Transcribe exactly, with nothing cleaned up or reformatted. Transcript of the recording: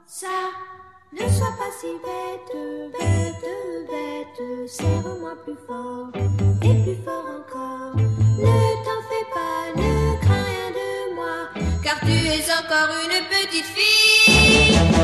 ça, ne sois pas si bête, bête, bête, serre-moi plus fort, et plus fort encore.